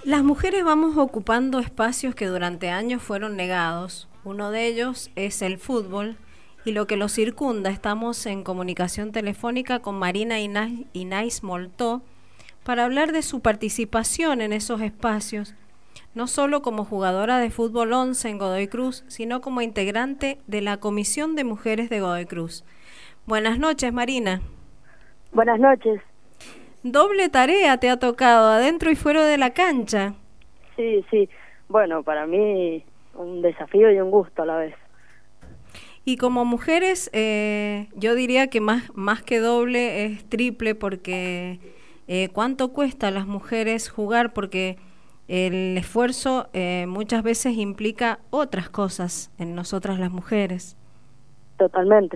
Las mujeres vamos ocupando espacios que durante años fueron negados. Uno de ellos es el fútbol y lo que lo circunda. Estamos en comunicación telefónica con Marina Inais Moltó para hablar de su participación en esos espacios, no solo como jugadora de fútbol 11 en Godoy Cruz, sino como integrante de la Comisión de Mujeres de Godoy Cruz. Buenas noches, Marina. Buenas noches. Doble tarea te ha tocado, adentro y fuera de la cancha. Sí. Bueno, para mí un desafío y un gusto a la vez. Y como mujeres, yo diría que más que doble es triple, porque ¿cuánto cuesta a las mujeres jugar? Porque el esfuerzo muchas veces implica otras cosas en nosotras las mujeres. Totalmente.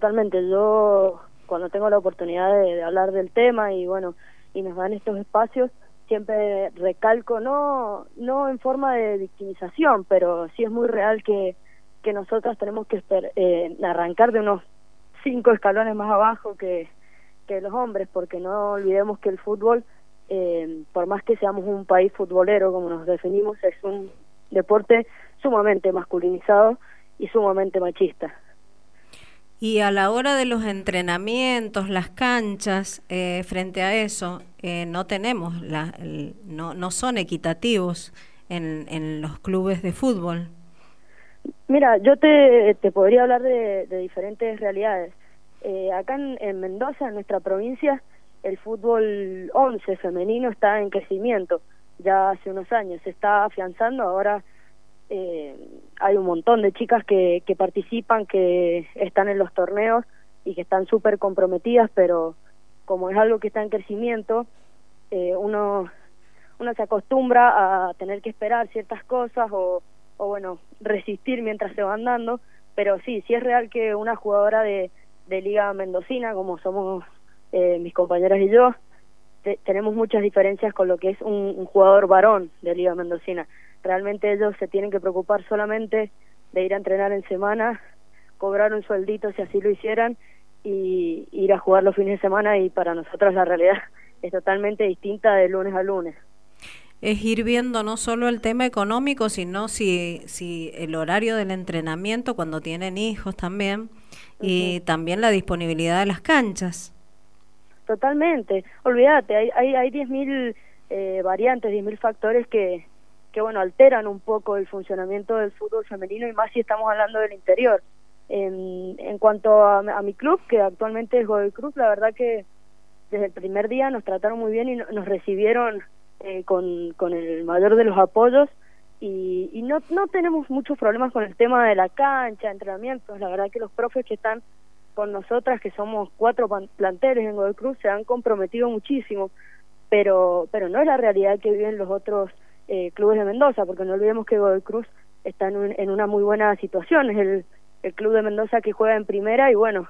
Yo cuando tengo la oportunidad de hablar del tema y bueno, y nos dan estos espacios, siempre recalco, no en forma de victimización, pero sí es muy real que nosotras tenemos que arrancar de unos 5 escalones más abajo que los hombres, porque no olvidemos que el fútbol, por más que seamos un país futbolero, como nos definimos, es un deporte sumamente masculinizado y sumamente machista. Y a la hora de los entrenamientos, las canchas, frente a eso, no tenemos, no son equitativos en los clubes de fútbol. Mira, yo te podría hablar de diferentes realidades. Acá en Mendoza, en nuestra provincia, el fútbol 11 femenino está en crecimiento. Ya hace unos años se está afianzando, ahora hay un montón de chicas que participan, que están en los torneos y que están súper comprometidas, pero como es algo que está en crecimiento, uno se acostumbra a tener que esperar ciertas cosas o bueno, resistir mientras se van dando, pero sí es real que una jugadora de Liga Mendocina, como somos mis compañeras y yo, tenemos muchas diferencias con lo que es un jugador varón de Liga Mendocina. Realmente ellos se tienen que preocupar solamente de ir a entrenar en semana, cobrar un sueldito si así lo hicieran y ir a jugar los fines de semana, y para nosotros la realidad es totalmente distinta de lunes a lunes. Es ir viendo no solo el tema económico, sino si el horario del entrenamiento cuando tienen hijos también, y también la disponibilidad de las canchas. Totalmente, olvídate, hay 10.000 variantes, 10.000 factores que bueno, alteran un poco el funcionamiento del fútbol femenino, y más si estamos hablando del interior. En cuanto a mi club, que actualmente es Godoy Cruz, la verdad que desde el primer día nos trataron muy bien y nos recibieron con el mayor de los apoyos, y no tenemos muchos problemas con el tema de la cancha, entrenamientos. La verdad que los profes que están con nosotras, que somos 4 planteles en Godoy Cruz, se han comprometido muchísimo, pero no es la realidad que viven los otros clubes de Mendoza, porque no olvidemos que Godoy Cruz está en una muy buena situación. Es el club de Mendoza que juega en primera, y bueno,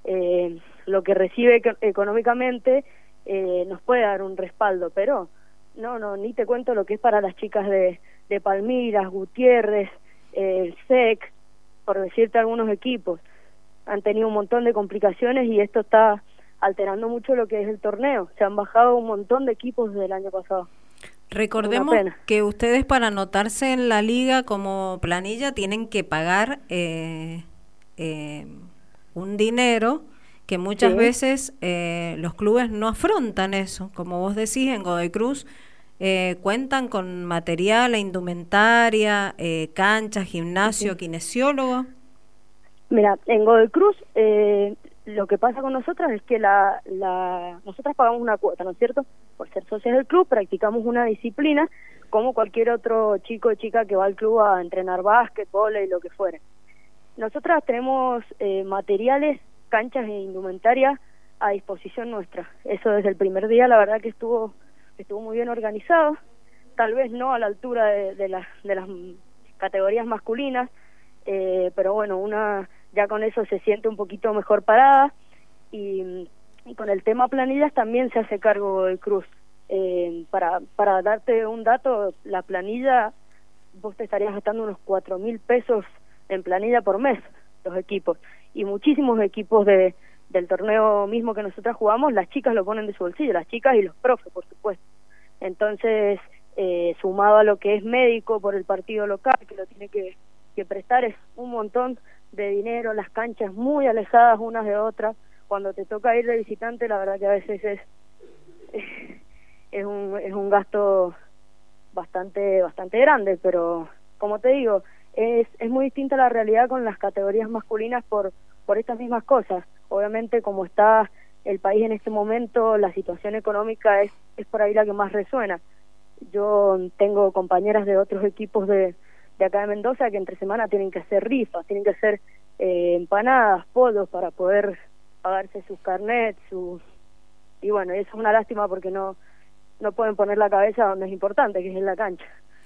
lo que recibe económicamente nos puede dar un respaldo, pero no, ni te cuento lo que es para las chicas de Palmiras, Gutiérrez, el SEC, por decirte algunos equipos. Han tenido un montón de complicaciones y esto está alterando mucho lo que es el torneo. Se han bajado un montón de equipos desde el año pasado. Recordemos que ustedes, para anotarse en la liga como planilla, tienen que pagar un dinero que muchas veces los clubes no afrontan eso. Como vos decís, en Godoy Cruz cuentan con material, indumentaria, cancha, gimnasio, kinesiólogo. Mira, en Godoy Cruz lo que pasa con nosotras es que nosotras pagamos una cuota, ¿no es cierto? Por ser socias del club practicamos una disciplina como cualquier otro chico o chica que va al club a entrenar básquetbol y lo que fuere. Nosotras tenemos materiales, canchas e indumentaria a disposición nuestra. Eso desde el primer día, la verdad que estuvo muy bien organizado, tal vez no a la altura de las categorías masculinas, pero bueno, una ya con eso se siente un poquito mejor parada, y con el tema planillas también se hace cargo del Cruz. Para darte un dato, la planilla, vos te estarías gastando unos 4.000 pesos en planilla por mes, los equipos, y muchísimos equipos del torneo mismo que nosotras jugamos, las chicas lo ponen de su bolsillo, las chicas y los profes, por supuesto. Entonces sumado a lo que es médico por el partido local, que lo tiene que prestar, es un montón de dinero, las canchas muy alejadas unas de otras. Cuando te toca ir de visitante, la verdad que a veces es un gasto bastante grande, pero como te digo, es muy distinta la realidad con las categorías masculinas por estas mismas cosas. Obviamente, como está el país en este momento, la situación económica es por ahí la que más resuena. Yo tengo compañeras de otros equipos de acá de Mendoza que entre semana tienen que hacer rifas, tienen que hacer empanadas, pollos para poder pagarse sus carnets, y bueno, eso es una lástima porque no pueden poner la cabeza donde es importante, que es en la cancha.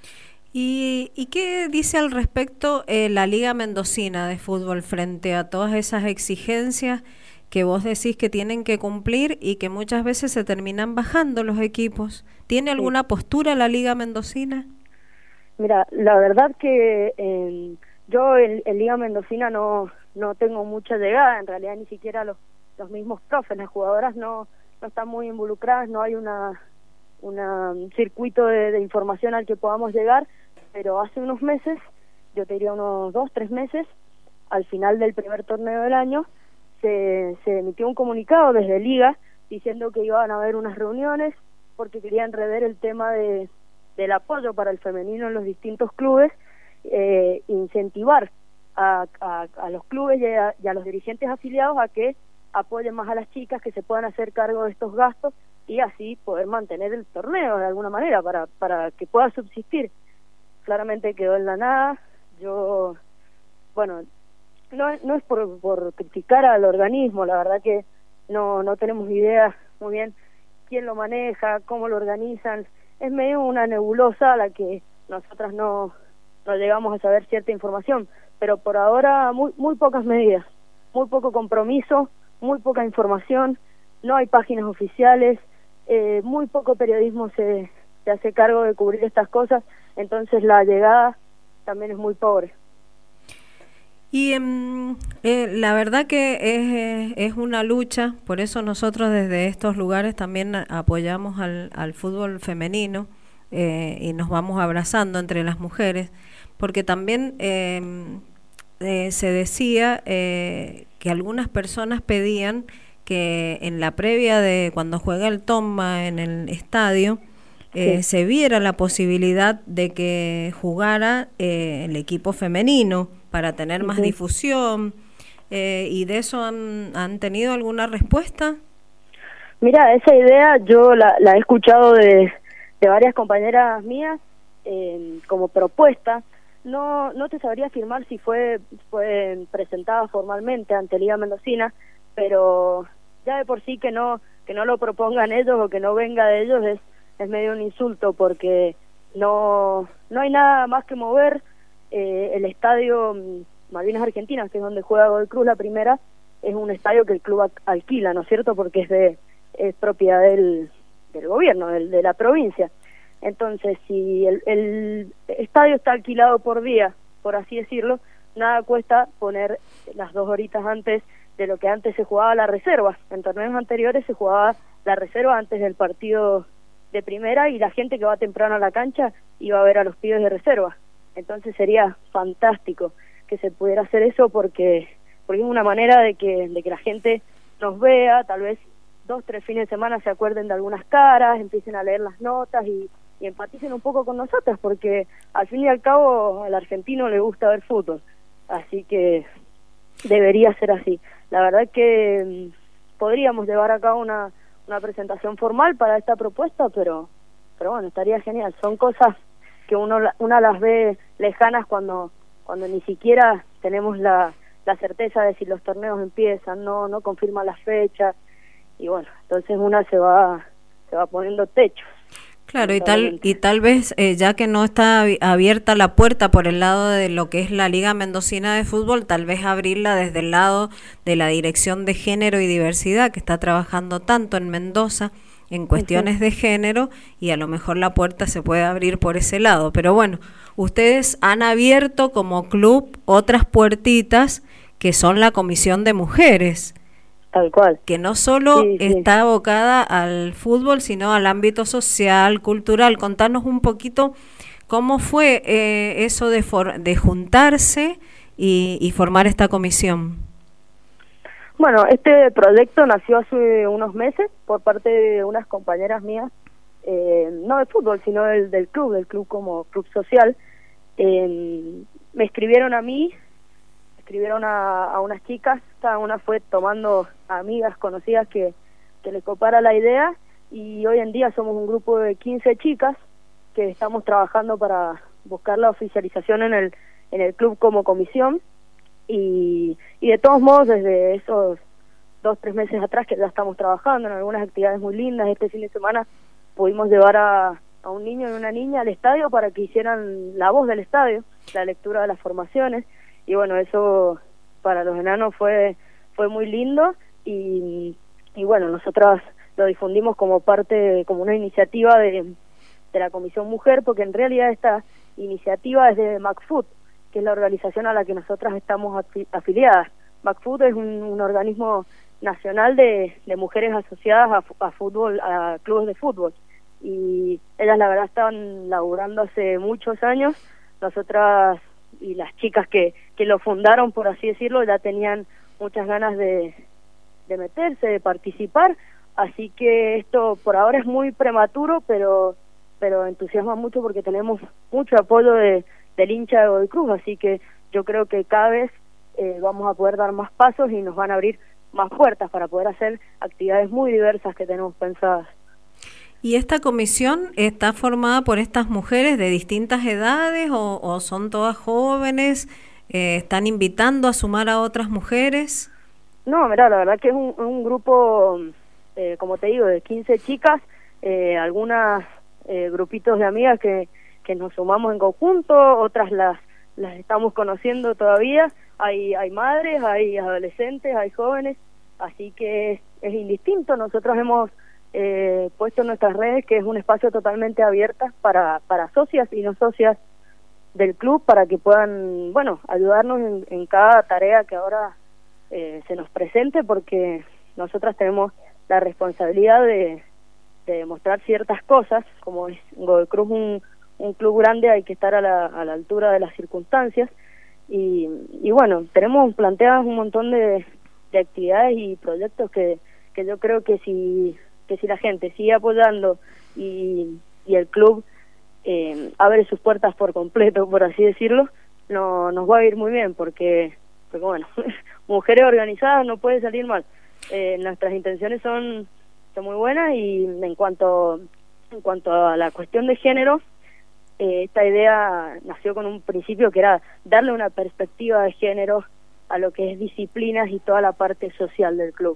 ¿Y qué dice al respecto la Liga Mendocina de Fútbol frente a todas esas exigencias que vos decís que tienen que cumplir y que muchas veces se terminan bajando los equipos? ¿Tiene alguna postura la Liga Mendocina? Mira, la verdad que yo en Liga Mendocina no tengo mucha llegada, en realidad ni siquiera los mismos profes, las jugadoras no están muy involucradas, no hay un circuito de información al que podamos llegar, pero hace unos meses, yo te diría unos 2-3 meses, al final del primer torneo del año, se emitió un comunicado desde Liga diciendo que iban a haber unas reuniones porque querían rever el tema del apoyo para el femenino en los distintos clubes, incentivar a los clubes y a los dirigentes afiliados a que apoyen más a las chicas, que se puedan hacer cargo de estos gastos y así poder mantener el torneo de alguna manera para que pueda subsistir. Claramente quedó en la nada. Yo, bueno, no es por criticar al organismo, la verdad que no tenemos idea muy bien quién lo maneja, cómo lo organizan. Es medio una nebulosa a la que nosotras no llegamos a saber cierta información, pero por ahora muy pocas medidas, muy poco compromiso, muy poca información, no hay páginas oficiales, muy poco periodismo se hace cargo de cubrir estas cosas, entonces la llegada también es muy pobre. Y la verdad que es una lucha, por eso nosotros desde estos lugares también apoyamos al fútbol femenino y nos vamos abrazando entre las mujeres, porque también se decía que algunas personas pedían que en la previa de cuando juega el Tomba en el estadio, se viera la posibilidad de que jugara el equipo femenino para tener más difusión, y de eso han tenido alguna respuesta. Mira, esa idea yo la he escuchado de varias compañeras mías como propuesta. No te sabría afirmar si fue presentada formalmente ante Liga Mendocina, pero ya de por sí que no lo propongan ellos o que no venga de ellos es medio un insulto, porque no hay nada más que mover. El estadio Malvinas Argentinas, que es donde juega Godoy Cruz la primera, es un estadio que el club alquila, ¿no es cierto?, porque es propiedad del gobierno, de la provincia. Entonces, si el estadio está alquilado por día, por así decirlo, nada cuesta poner las 2 horitas antes de lo que antes se jugaba la reserva. En torneos anteriores se jugaba la reserva antes del partido de primera y la gente que va temprano a la cancha iba a ver a los pibes de reserva. Entonces sería fantástico que se pudiera hacer eso porque es una manera de que la gente nos vea, tal vez 2-3 fines de semana se acuerden de algunas caras, empiecen a leer las notas y empaticen un poco con nosotras, porque al fin y al cabo al argentino le gusta ver fútbol, así que debería ser así. La verdad que podríamos llevar a cabo una presentación formal para esta propuesta, pero bueno, estaría genial. Son cosas que una las ve lejanas cuando ni siquiera tenemos la certeza de si los torneos empiezan, no confirma la fecha, y bueno, entonces una se va poniendo techos. Claro, y tal vez ya que no está abierta la puerta por el lado de lo que es la Liga Mendocina de Fútbol, tal vez abrirla desde el lado de la Dirección de Género y Diversidad, que está trabajando tanto en Mendoza en cuestiones de género, y a lo mejor la puerta se puede abrir por ese lado. Pero bueno, ustedes han abierto como club otras puertitas que son la Comisión de Mujeres. Tal cual. que no solo Sí, sí. está abocada al fútbol, sino al ámbito social, cultural. Contanos un poquito cómo fue eso de juntarse y formar esta comisión. Bueno, este proyecto nació hace unos meses por parte de unas compañeras mías, no de fútbol, sino del club como club social. Me escribieron a mí, escribieron a unas chicas, cada una fue tomando amigas conocidas que le copara la idea, y hoy en día somos un grupo de 15 chicas que estamos trabajando para buscar la oficialización en el club como comisión. Y de todos modos, desde esos 2-3 meses atrás que ya estamos trabajando en algunas actividades muy lindas. Este fin de semana pudimos llevar a un niño y una niña al estadio para que hicieran la voz del estadio, la lectura de las formaciones, y bueno, eso para los enanos fue muy lindo, y bueno, nosotras lo difundimos como una iniciativa de la Comisión Mujer, porque en realidad esta iniciativa es de McFoot, que es la organización a la que nosotras estamos afiliadas. McFoot es un organismo nacional de mujeres asociadas a fútbol, a clubes de fútbol, y ellas la verdad estaban laburando hace muchos años. Nosotras y las chicas que lo fundaron, por así decirlo, ya tenían muchas ganas de meterse, de participar, así que esto por ahora es muy prematuro, pero entusiasma mucho porque tenemos mucho apoyo del hincha de Godoy Cruz, así que yo creo que cada vez vamos a poder dar más pasos y nos van a abrir más puertas para poder hacer actividades muy diversas que tenemos pensadas. ¿Y esta comisión está formada por estas mujeres de distintas edades o son todas jóvenes? ¿Están invitando a sumar a otras mujeres? No, mira, la verdad que es un grupo, como te digo, de 15 chicas, algunas grupitos de amigas que nos sumamos en conjunto, otras las estamos conociendo todavía. Hay madres, hay adolescentes, hay jóvenes, así que es indistinto. Nosotros hemos puesto en nuestras redes que es un espacio totalmente abierto para socias y no socias del club, para que puedan, bueno, ayudarnos en cada tarea que ahora se nos presente, porque nosotras tenemos la responsabilidad de demostrar ciertas cosas. Como es Godoy Cruz un club grande, hay que estar a la altura de las circunstancias, y bueno, tenemos planteadas un montón de actividades y proyectos que yo creo que si la gente sigue apoyando y el club abre sus puertas por completo, por así decirlo, nos va a ir muy bien, porque bueno, mujeres organizadas no puede salir mal. Nuestras intenciones son muy buenas, y en cuanto a la cuestión de género, esta idea nació con un principio que era darle una perspectiva de género a lo que es disciplinas y toda la parte social del club,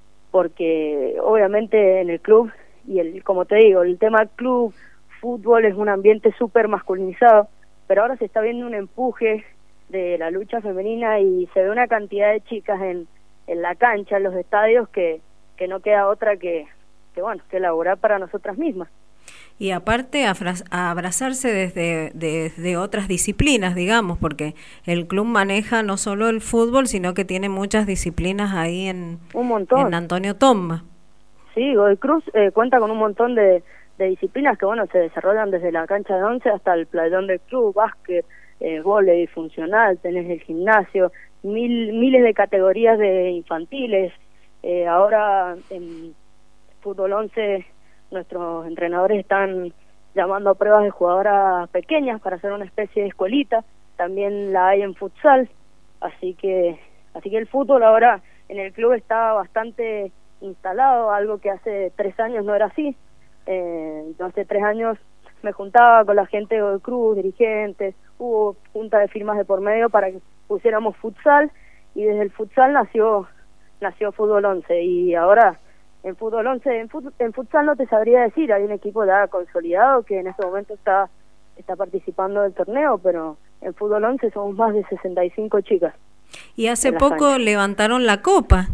porque obviamente en el club, como te digo, el tema club, fútbol es un ambiente súper masculinizado, pero ahora se está viendo un empuje de la lucha femenina y se ve una cantidad de chicas en la cancha, en los estadios, que no queda otra que laburar para nosotras mismas. Y aparte a abrazarse desde otras disciplinas, digamos, porque el club maneja no solo el fútbol, sino que tiene muchas disciplinas ahí en Antonio Tomba. Sí, Godoy Cruz cuenta con un montón de disciplinas que se desarrollan desde la cancha de 11 hasta el playón del club, básquet, vóley funcional, tenés el gimnasio, miles de categorías de infantiles. Ahora en fútbol 11 nuestros entrenadores están llamando a pruebas de jugadoras pequeñas para hacer una especie de escuelita. También la hay en futsal, así que el fútbol ahora en el club está bastante instalado, algo que hace 3 años no era así. Hace 3 años me juntaba con la gente de Godoy Cruz, dirigentes, hubo junta de firmas de por medio para que pusiéramos futsal, y desde el futsal nació fútbol 11, y ahora en fútbol 11, en futsal no te sabría decir, hay un equipo ya consolidado que en este momento está participando del torneo, pero en fútbol 11 somos más de 65 chicas. Y hace poco levantaron la copa.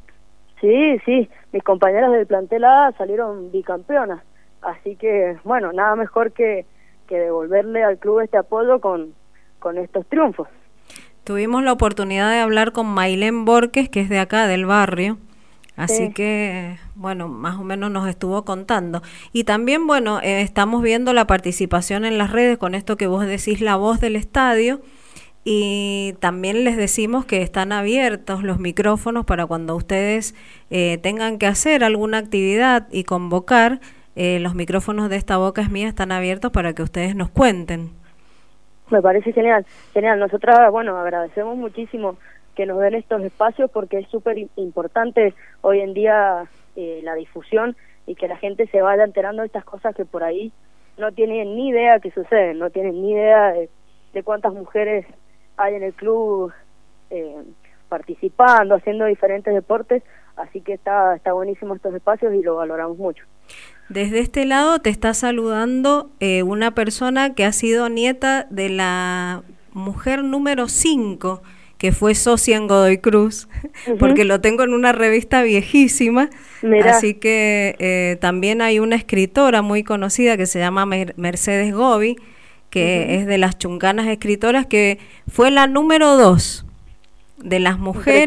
Sí, mis compañeras del plantel A salieron bicampeonas, así que bueno, nada mejor que devolverle al club este apoyo con estos triunfos. Tuvimos la oportunidad de hablar con Mailén Borges, que es de acá, del barrio, Así que, bueno, más o menos nos estuvo contando. Y también, bueno, estamos viendo la participación en las redes con esto que vos decís, la voz del estadio. Y también les decimos que están abiertos los micrófonos para cuando ustedes tengan que hacer alguna actividad y convocar, los micrófonos de Esta Boca es Mía están abiertos para que ustedes nos cuenten. Me parece genial, genial. Nosotras, bueno, agradecemos muchísimo que nos den estos espacios porque es súper importante hoy en día la difusión y que la gente se vaya enterando de estas cosas que por ahí no tienen ni idea que suceden, no tienen ni idea de cuántas mujeres hay en el club participando, haciendo diferentes deportes, así que está buenísimo estos espacios y lo valoramos mucho. Desde este lado te está saludando una persona que ha sido nieta de la mujer número 5 que fue socia en Godoy Cruz, porque lo tengo en una revista viejísima. Mirá. Así que también hay una escritora muy conocida que se llama Mercedes Gobi, que es de las chuncanas escritoras, que fue la número 2 de las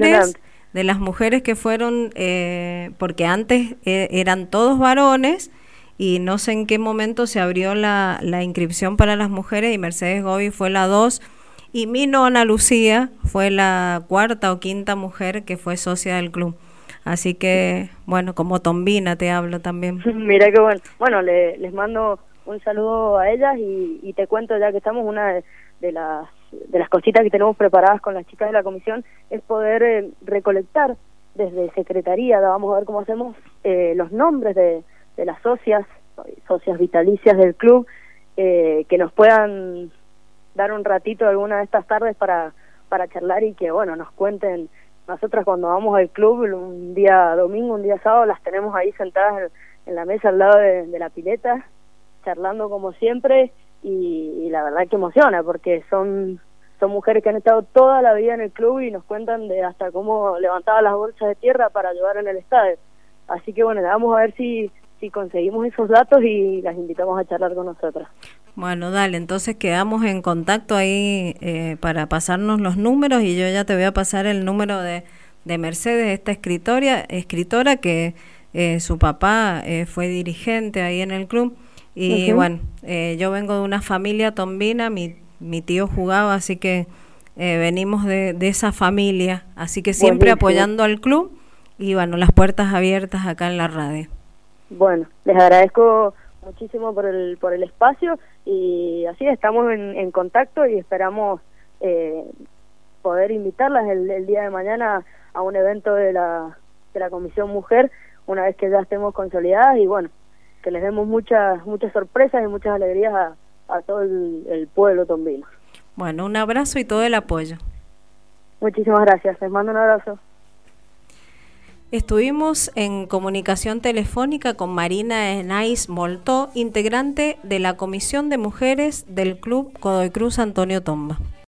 mujeres que fueron, porque antes eran todos varones y no sé en qué momento se abrió la inscripción para las mujeres y Mercedes Gobi fue la 2 y mi nona Lucía fue la 4ª o 5ª mujer que fue socia del club. Así que, bueno, como tombina te hablo también. Mira qué bueno. Bueno, les mando un saludo a ellas y te cuento, ya que estamos, una de las cositas que tenemos preparadas con las chicas de la comisión es poder recolectar desde Secretaría, vamos a ver cómo hacemos, los nombres de las socias vitalicias del club, que nos puedan dar un ratito alguna de estas tardes para charlar y que, bueno, nos cuenten. Nosotras cuando vamos al club, un día domingo, un día sábado, las tenemos ahí sentadas en la mesa al lado de la pileta, charlando como siempre, y la verdad que emociona, porque son mujeres que han estado toda la vida en el club y nos cuentan de hasta cómo levantaban las bolsas de tierra para llevar en el estadio. Así que, bueno, vamos a ver si conseguimos esos datos y las invitamos a charlar con nosotras. Bueno, dale, entonces quedamos en contacto ahí para pasarnos los números y yo ya te voy a pasar el número de Mercedes, esta escritora que su papá fue dirigente ahí en el club y bueno, yo vengo de una familia tombina, mi tío jugaba, así que venimos de esa familia, así que siempre apoyando al club y bueno, las puertas abiertas acá en la radio. Bueno, les agradezco muchísimo por el espacio y así estamos en contacto y esperamos poder invitarlas el día de mañana a un evento de la Comisión Mujer una vez que ya estemos consolidadas y bueno, que les demos muchas sorpresas y muchas alegrías a todo el pueblo tombino. Bueno, un abrazo y todo el apoyo. Muchísimas gracias, les mando un abrazo. Estuvimos en comunicación telefónica con Marina Enais Moltó, integrante de la Comisión de Mujeres del Club Godoy Cruz Antonio Tomba.